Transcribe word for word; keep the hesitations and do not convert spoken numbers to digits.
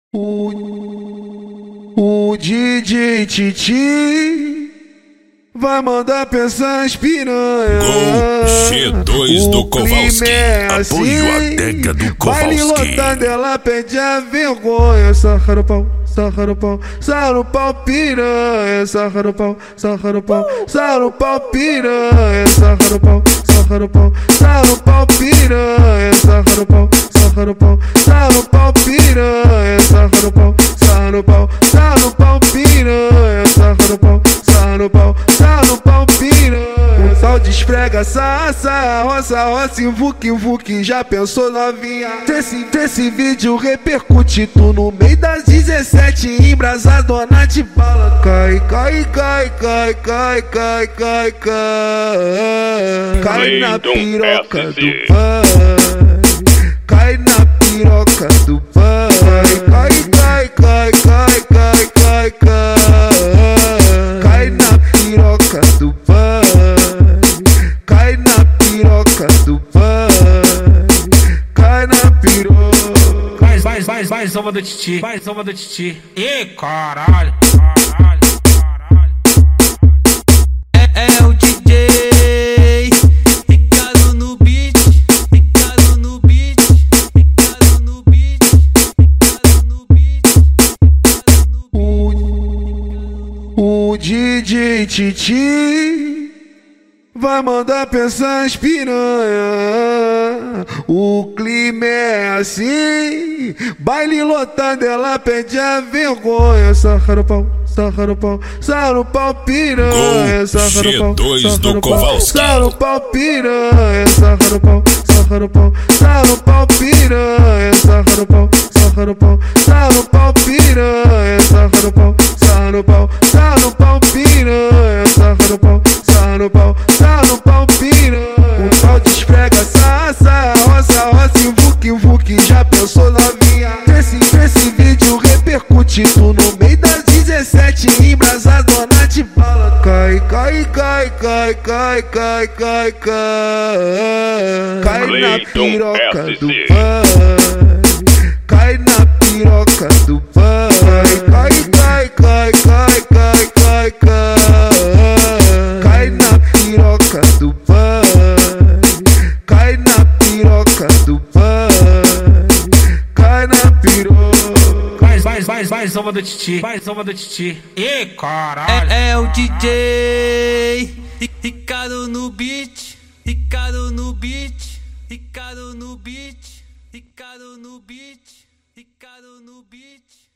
O, o D J Titi vai mandar pensar as piranha. Gol G dois o do Kowalski. É Apoio assim, a Dega do baile Kowalski. lotado, ela pede a vergonha. Sarra no pau, sarra no pau, sarra no pau piranha. Sarra no pau, sarra no pau, sarra no pau piranha. Sarra no pau, sarra no pau, sarra no pau piranha. Sarra no pau, sarra no pau, sarra no pau piranha. Sarra no pau, sarra no pau, sarra no pau piranha. Sarra no pau, sarra no pau, sarra no pau piranha. O sal desprega, sarra, sarra, roça, roça, invuque, invuque. Já pensou novinha? Esse, esse vídeo repercute tu no meio das dezessete, embrasadona de bala. Cai, cai, cai, cai, cai, cai, cai, cai. Cai na piroca do pai. Cai na piroca do pai. Cai, cai, cai, cai, cai, cai, cai. Cai na piroca do pai. Cai na piroca do pai. Cai na piroca. Vai, vai, vai, vai, zoma do Titi. Vai, zoma do Titi. Ê, caralho, caralho, caralho. É, é o D J Ricardo no beat, Ricardo no beat, Ricardo no beat, Ricardo no beat, Ricardo no beat. O, o D J Titi vai mandar pensar as piranha. O clima é assim, baile lotado, ela pede a vergonha. Sarra no pau, sarra no pau, sarra no pau piranha. Sarra no pau, G dois sarra do no pau, Kowalski. sarra no pau piranha. Sarra no pau, sarra no pau, sarra no pau piranha. Sarra no pau, sarra no pau, sarra no pau piranha. Sarra no pau, sarra no pau, sarra no pau piranha. Sarra no pau, sarra no pau, sarra no pau piranha. O tal desprega, sarra, sarra, roça, roça, invuque, invuque. Já pensou novinha? Esse, esse vídeo repercute tu no meio das dezessete, embrasadona de bala. Cai, cai, cai, cai, cai, cai, cai, cai. Cai na piroca do pai. Cai na piroca do pai. Cai, cai, cai, cai, cai, cai, cai. Cai na piroca do pai. Cai na piroca do pai. Cai na piroca. Vai, vai, vai, vai, zoma do Titi. Vai, zoma do Titi. Ê, caralho. É, é o D J Ricardo no beat, Ricardo no beat, Ricardo no beat, Ricardo no beat, Ricardo no beat.